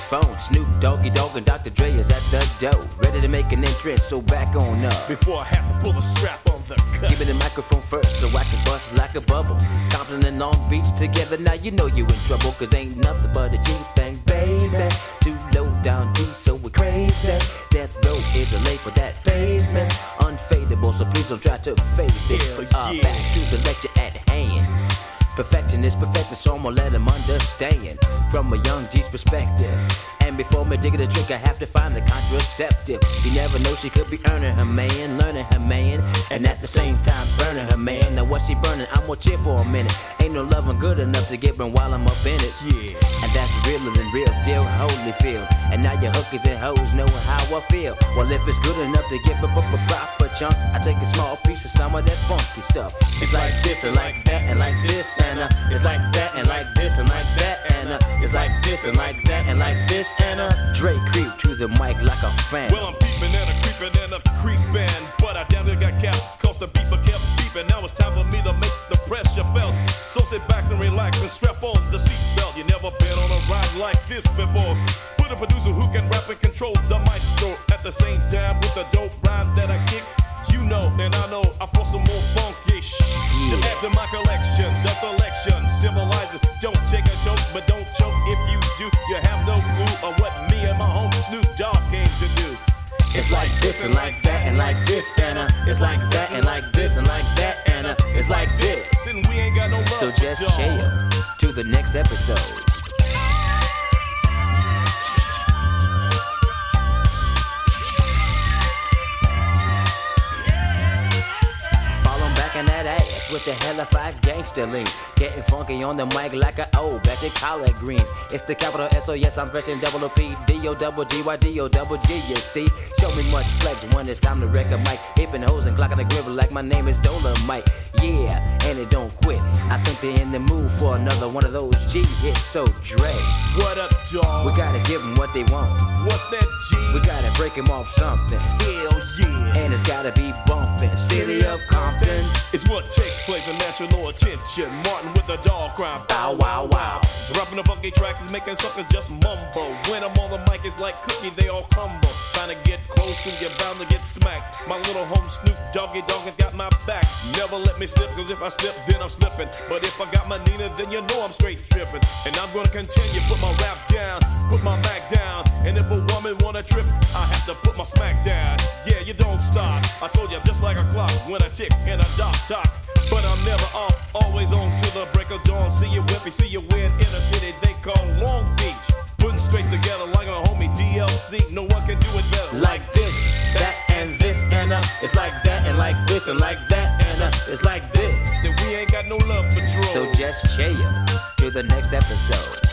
microphone. Snoop Doggy Dogg and Dr. Dre is at the door, ready to make an entrance, so back on up. Before I have to pull the strap on the cut. Give me the microphone first so I can bust like a bubble. Compton and Long Beach together, now you know you in trouble, cause ain't nothing but a G thing, baby. Too low down G, so we're crazy. Death Row is a label that basement. Unfadable, so please don't try to fade this. Back to the lecture at hand. Perfection is perfected, so I'm gonna let him understand from a young G's perspective. And before me digging the trick, I have to find the contraceptive. You never know, she could be earning her man, learning her man, and at the same time burning her man. Now what she burning, I'm gonna chill for a minute. Ain't no loving good enough to get burned while I'm up in it. Yeah. And that's realer than real deal, holy feel. And now your hookers and hoes know how I feel. Well, if it's good enough to give up a proper chunk, I take a small piece of some of that funky stuff. It's like this and like that and like this and it's like that and like this and like that and it's like this and like that and like this and Dre creep to the mic like a fan. Well, I'm peeping and a creeping and a creeping, but I damn near got capped, cause the beeper kept beeping. Now it's time for me to make the pressure felt. So sit back and relax and strap on the seatbelt. You never been on a ride like this before. Put a producer who can rap and control the maestro at the same time with the dope rhyme that I kick. You know, and I know I for some more funky to add to my collection. The selection symbolizes don't take a joke, but don't choke. If you do, you have no clue of what me and my home Snoop Dogg came to do. It's like this and like that and like this and it's like that and like this and like that and it's like this. Then we ain't got no love. So just chill to the next episode. And that ass with the hellified gangster lean, getting funky on the mic like a old batch of collard greens. It's the capital S-O-S, I'm fresh in double O-P, D-O-double-G-Y-D-O-double-G, you see. Show me much flex when it's time to wreck a mic. Hippin' hoes and clocking the gribble like my name is Dolomite. Yeah, and it don't quit. I think they're in the mood for another one of those G hits, so Dre. What up, dog? We gotta give them what they want. What's that G? We gotta break them off something. Hell yeah. And it's gotta be bumpin'. City of Compton. It's what takes place in national attention. Martin with the dog crying, bow wow wow. Rapping the funky track is making suckers just mumble. When I'm on the mic, it's like cookie, they all crumble. Trying to get close and you're bound to get smacked. My little home Snoop Doggy Dogg has got my back. Never let me slip, cause if I slip, then I'm slipping. But if I got my Nina, then you know I'm straight tripping. And I'm gonna continue, put my rap down, put my Mac down. And if a woman wanna trip, I have to put my smack down. Yeah, you don't stop. I told you, just like a clock, when I tick and I talk. But I'm never off, always on to the break of dawn. See you with me, see you win in a city they call Long Beach. Putting straight together like a homie DLC. No one can do it better. Like this, that, and this, and it's like that, and like this, and like that, and it's like this. Then we ain't got no love for Dre. So just chill to the next episode.